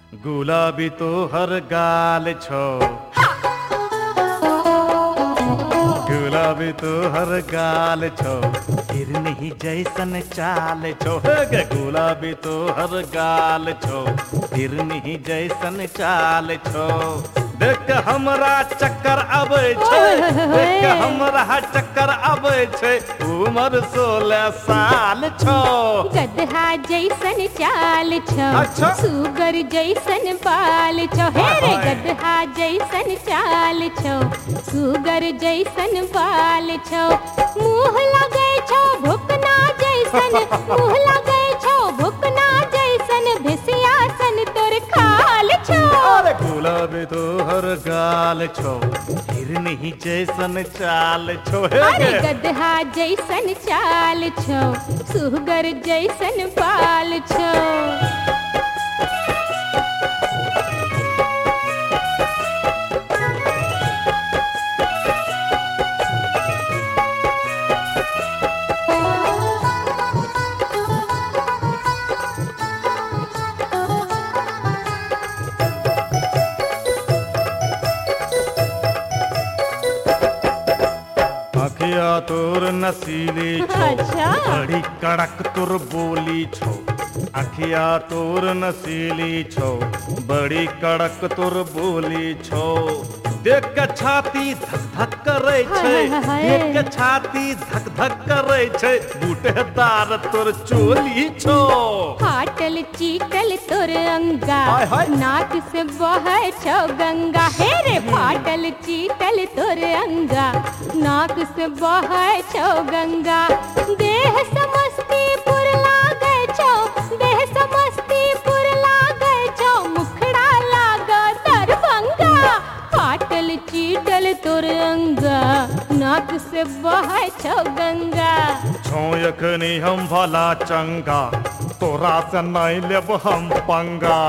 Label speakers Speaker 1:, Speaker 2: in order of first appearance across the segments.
Speaker 1: गुलाबी तो हर गाल छो, गुलाबी तो हर गाल छो, हिरनी जैसन चाल छो। हे गे गुलाबी तो हर गाल छो, हिरनी जैसन चाल छो। देख के हमरा चक्कर आबै छै, देख के हमरा चक्कर आबै छै, उम्र 16 साल छो।
Speaker 2: गदहा जैसन चाल छो,
Speaker 1: अच्छा।
Speaker 2: सुगर जैसन बाल छो। हे रे गदहा जैसन चाल छो, सुगर जैसन बाल छो। मुँह लगे छो भुकना जैसन, मुँह लगे छो भुकना जैसन, भिसिया सन तोर खाल छो।
Speaker 1: अरे गुलाबी तो हर गाल छो, हिरनी जैसन चाल छो। हे
Speaker 2: अरे
Speaker 1: गे
Speaker 2: गदहा जैसन चाल छो, सुगर जैसन बाल छो।
Speaker 1: अखिया तोर नसीली छो,
Speaker 2: अच्छा।
Speaker 1: बड़ी कड़क तोर बोली छो। अखिया तोर नसीली छो, बड़ी कड़क तोर बोली छो। देख के छाती धक धक करे छै,
Speaker 2: हाय।
Speaker 1: देख के छाती धक धक करे छै, बूटेदार तोर चोली छो।
Speaker 2: फाटल चीटल तोर अंगा,
Speaker 1: हाय हाय।
Speaker 2: नाक से बहे छो गंगा। हे रे फाटल चीटल तोर अंगा, नाक से बहे छो गंगा। देह समस्तीपुर लागे छो, देह समस्तीपुर लागे छो, मुखड़ा लागा दरभंगा। फाटल चीटल तोर अंगा, नाक से बहे छो गंगा।
Speaker 1: छो एखनी हम भला चंगा, तोरा से नहीं लेब हम पंगा।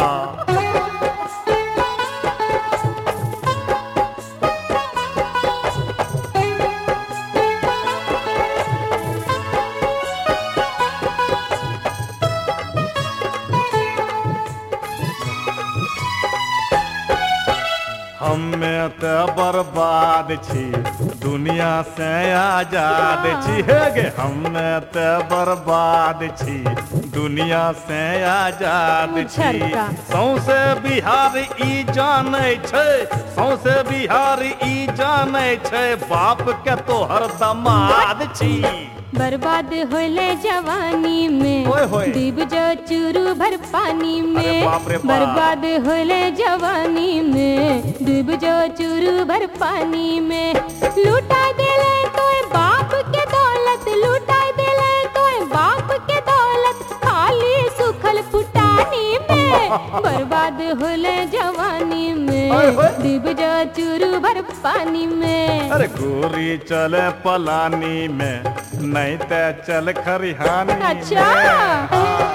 Speaker 1: हमे ते बर्बाद छी, दुनिया से आजाद छी। हे गे हमे ते बर्बाद छी, दुनिया से आजाद छी।
Speaker 2: छरका।
Speaker 1: सौंसे बिहार ई जाने छै, सौंसे बिहार ई जाने छै, बाप के तोहर दमाद छी।
Speaker 2: बर्बाद होले जवानी में,
Speaker 1: ओए होए।
Speaker 2: डूब जो चूरू भर पानी में।
Speaker 1: अरे बाप रे बाप।
Speaker 2: बर्बाद होले जवानी में, डूब जो चूरू भर पानी में। लूटा देले तोय बाप के दौलत, लूटा देले तोय बाप के दौलत, खाली सुखल फुटानी में। बर्बाद होले जवानी में,
Speaker 1: ओए होए।
Speaker 2: डूब जो चूरू भर पानी में।
Speaker 1: अरे गोरी चले पलानी में, नहीं ते चल खरिहानी में।
Speaker 2: अच्छा।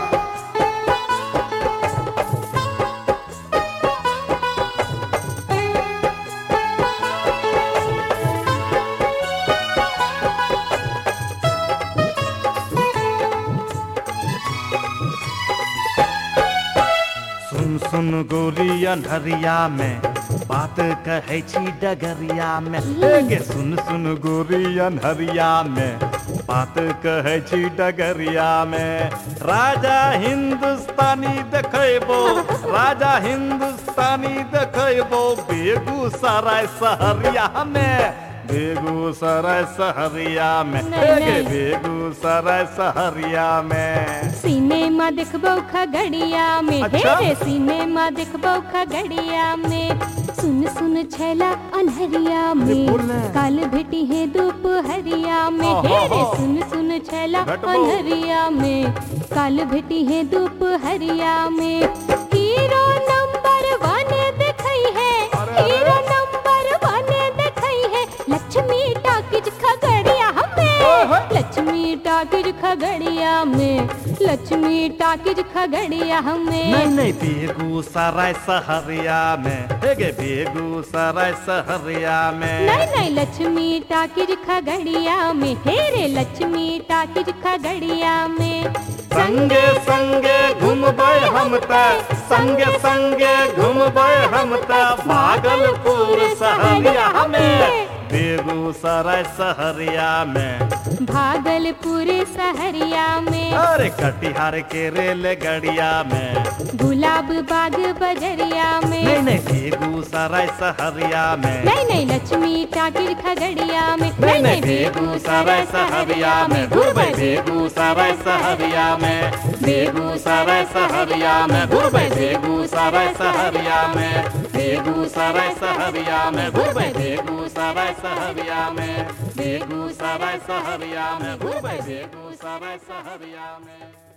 Speaker 1: सुन सुन गोरी अन्हरिया में, बात कहै छी डगरिया में। हे गे सुन सुन गोरी अन्हरिया में, बात कहै छी डगरिया में। राजा हिंदुस्तानी देखैबो, राजा हिंदुस्तानी देखैबो, बेगूसराय सहरिया में, बेगूसराय सहरिया में।
Speaker 2: नहीं,
Speaker 1: हे गे
Speaker 2: नहीं।
Speaker 1: बेगूसराय सहरिया में।
Speaker 2: सिनेमा देखबो खगड़िया में।
Speaker 1: अच्छा।
Speaker 2: हे रे सिनेमा देखबो खगड़िया में। सुन सुन छैला अनहरिया में,
Speaker 1: बोल ना।
Speaker 2: काल भेटी है दोपहरिया में। हे रे सुन सुन छैला
Speaker 1: भेटबो।
Speaker 2: अनहरिया में, काल भेटी है दोपहरिया में। हीरो नंबर 1 देखई है,
Speaker 1: अरे, अरे।
Speaker 2: हीरो नंबर 1 देखई है, लक्ष्मी टाकिज खगड़िया में।
Speaker 1: ओए होए।
Speaker 2: लक्ष्मी टाकिज खगड़िया में, लक्ष्मी टाकिज खगड़िया में।
Speaker 1: नहीं बेगूसराय सहरिया में, हे गे बेगूसराय सहरिया में।
Speaker 2: नहीं लक्ष्मी टाकिज खगड़िया में, हे रे लक्ष्मी टाकिज खगड़िया में।
Speaker 1: संगे संगे घूमबै हम त, संगे संगे घूमबै हम त भागलपुर सहरिया में, बेगूसराय सहरिया में,
Speaker 2: भागलपुर सहरिया में।
Speaker 1: अरे कटिहार के रेल गड़िया में,
Speaker 2: गुलाब बाग बजरिया में।
Speaker 1: नहीं बेगूसराय सहरिया में।
Speaker 2: नहीं लक्ष्मी टाकिज खगड़िया में।
Speaker 1: नहीं बेगूसराय सहरिया में, घुरबै बेगूसराय सहरिया में, बेगूसराय सहरिया में, घुरबै बेगूसराय सहरिया में, बेगूसराय सहरिया में, घुरबै बेगूसराय सहरिया में, बेगूसराय सहरिया में, घुरबै बेगूसराय सहरिया में।